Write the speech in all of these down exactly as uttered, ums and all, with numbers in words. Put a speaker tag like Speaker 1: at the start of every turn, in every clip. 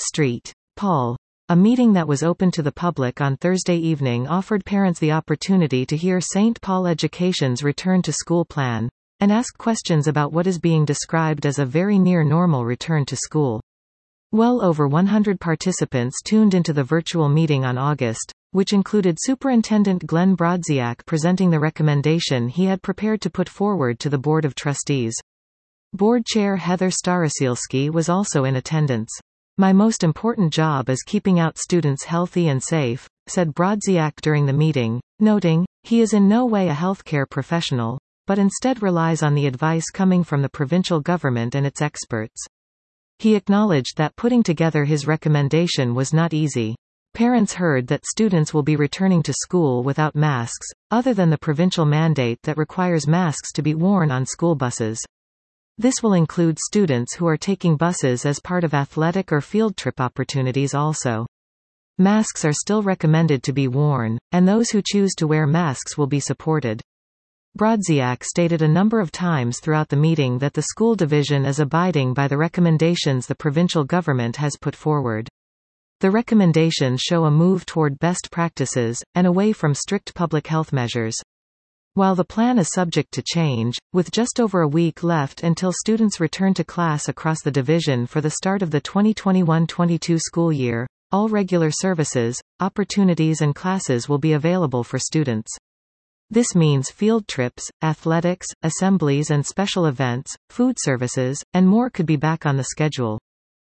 Speaker 1: Street. Paul. A meeting that was open to the public on Thursday evening offered parents the opportunity to hear Saint Paul Education's return to school plan, and ask questions about what is being described as a very near normal return to school. Well over one hundred participants tuned into the virtual meeting on August, which included Superintendent Glenn Brodziak presenting the recommendation he had prepared to put forward to the Board of Trustees. Board Chair Heather Starosielski was also in attendance. "My most important job is keeping out students healthy and safe," said Brodziak during the meeting, noting, he is in no way a healthcare professional, but instead relies on the advice coming from the provincial government and its experts. He acknowledged that putting together his recommendation was not easy. Parents heard that students will be returning to school without masks, other than the provincial mandate that requires masks to be worn on school buses. This will include students who are taking buses as part of athletic or field trip opportunities also. Masks are still recommended to be worn, and those who choose to wear masks will be supported. Brodziak stated a number of times throughout the meeting that the school division is abiding by the recommendations the provincial government has put forward. The recommendations show a move toward best practices, and away from strict public health measures. While the plan is subject to change, with just over a week left until students return to class across the division for the start of the twenty twenty-one twenty-two school year, all regular services, opportunities and classes will be available for students. This means field trips, athletics, assemblies and special events, food services, and more could be back on the schedule.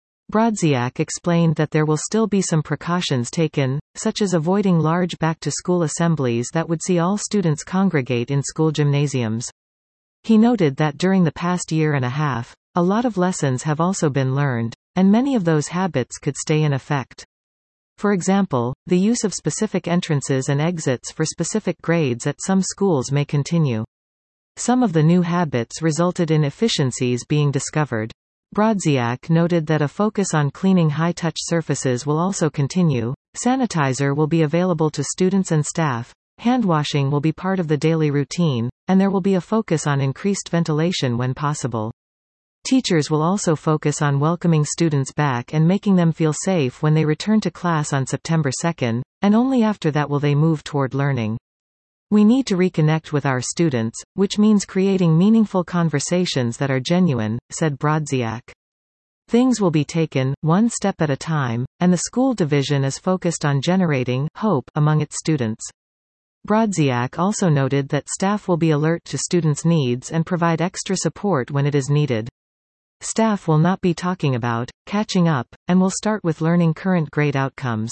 Speaker 1: Brodziak explained that there will still be some precautions taken, such as avoiding large back-to-school assemblies that would see all students congregate in school gymnasiums. He noted that during the past year and a half, a lot of lessons have also been learned, and many of those habits could stay in effect. For example, the use of specific entrances and exits for specific grades at some schools may continue. Some of the new habits resulted in efficiencies being discovered. Brodziak noted that a focus on cleaning high-touch surfaces will also continue, sanitizer will be available to students and staff, hand-washing will be part of the daily routine, and there will be a focus on increased ventilation when possible. Teachers will also focus on welcoming students back and making them feel safe when they return to class on September second, and only after that will they move toward learning. We need to reconnect with our students, which means creating meaningful conversations that are genuine, said Brodziak. Things will be taken, one step at a time, and the school division is focused on generating hope among its students. Brodziak also noted that staff will be alert to students' needs and provide extra support when it is needed. Staff will not be talking about catching up, and will start with learning current grade outcomes.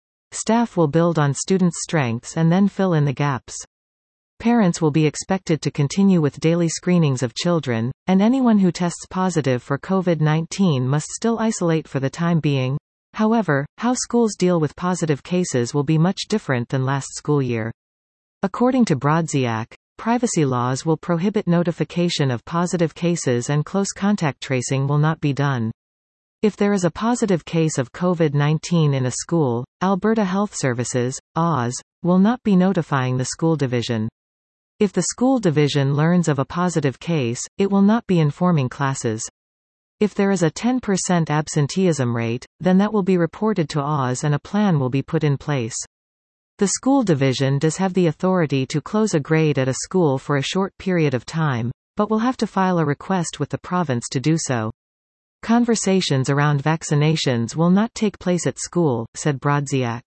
Speaker 1: Staff will build on students' strengths and then fill in the gaps. Parents will be expected to continue with daily screenings of children, and anyone who tests positive for COVID nineteen must still isolate for the time being. However, how schools deal with positive cases will be much different than last school year. According to Brodziak, privacy laws will prohibit notification of positive cases and close contact tracing will not be done. If there is a positive case of COVID nineteen in a school, Alberta Health Services, A S, will not be notifying the school division. If the school division learns of a positive case, it will not be informing classes. If there is a ten percent absenteeism rate, then that will be reported to A S and a plan will be put in place. The school division does have the authority to close a grade at a school for a short period of time, but will have to file a request with the province to do so. Conversations around vaccinations will not take place at school, said Brodziak.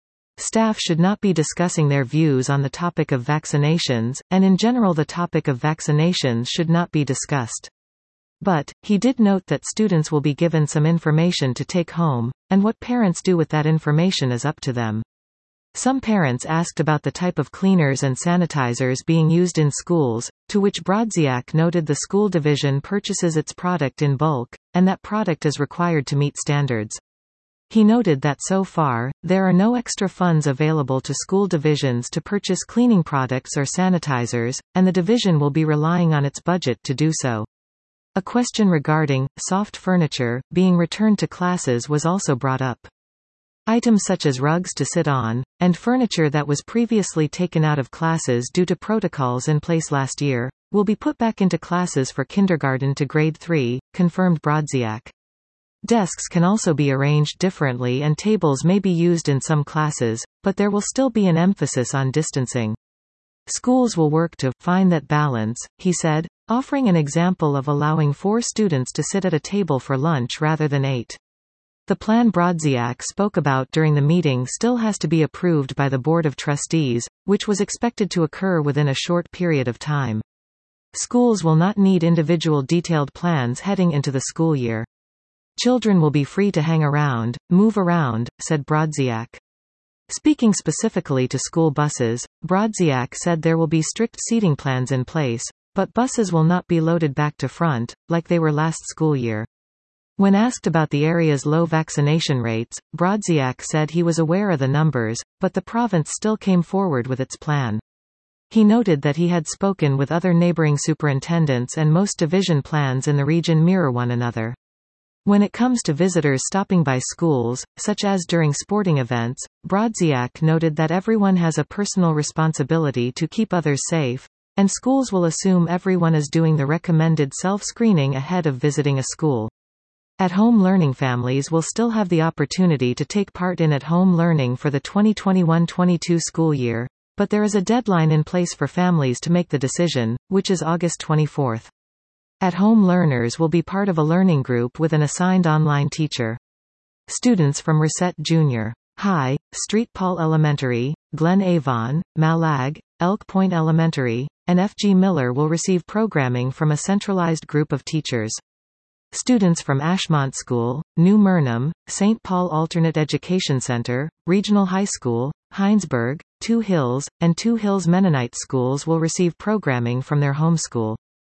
Speaker 1: Staff should not be discussing their views on the topic of vaccinations, and in general the topic of vaccinations should not be discussed. But, he did note that students will be given some information to take home, and what parents do with that information is up to them. Some parents asked about the type of cleaners and sanitizers being used in schools, to which Brodziak noted the school division purchases its product in bulk, and that product is required to meet standards. He noted that so far, there are no extra funds available to school divisions to purchase cleaning products or sanitizers, and the division will be relying on its budget to do so. A question regarding soft furniture being returned to classes was also brought up. Items such as rugs to sit on, and furniture that was previously taken out of classes due to protocols in place last year, will be put back into classes for kindergarten to grade three, confirmed Brodziak. Desks can also be arranged differently and tables may be used in some classes, but there will still be an emphasis on distancing. Schools will work to find that balance, he said, offering an example of allowing four students to sit at a table for lunch rather than eight. The plan Brodziak spoke about during the meeting still has to be approved by the Board of Trustees, which was expected to occur within a short period of time. Schools will not need individual detailed plans heading into the school year. Children will be free to hang around, move around, said Brodziak. Speaking specifically to school buses, Brodziak said there will be strict seating plans in place, but buses will not be loaded back to front, like they were last school year. When asked about the area's low vaccination rates, Brodziak said he was aware of the numbers, but the province still came forward with its plan. He noted that he had spoken with other neighboring superintendents and most division plans in the region mirror one another. When it comes to visitors stopping by schools, such as during sporting events, Brodziak noted that everyone has a personal responsibility to keep others safe, and schools will assume everyone is doing the recommended self-screening ahead of visiting a school. At-home learning families will still have the opportunity to take part in at-home learning for the twenty twenty-one twenty-two school year, but there is a deadline in place for families to make the decision, which is August twenty-fourth. At-home learners will be part of a learning group with an assigned online teacher. Students from Reset Junior High, Street Paul Elementary, Glen Avon, Malag, Elk Point Elementary, and F G Miller will receive programming from a centralized group of teachers. Students from Ashmont School, New Murnum, Saint Paul Alternate Education Center, Regional High School, Heinsberg, Two Hills, and Two Hills Mennonite schools will receive programming from their home school.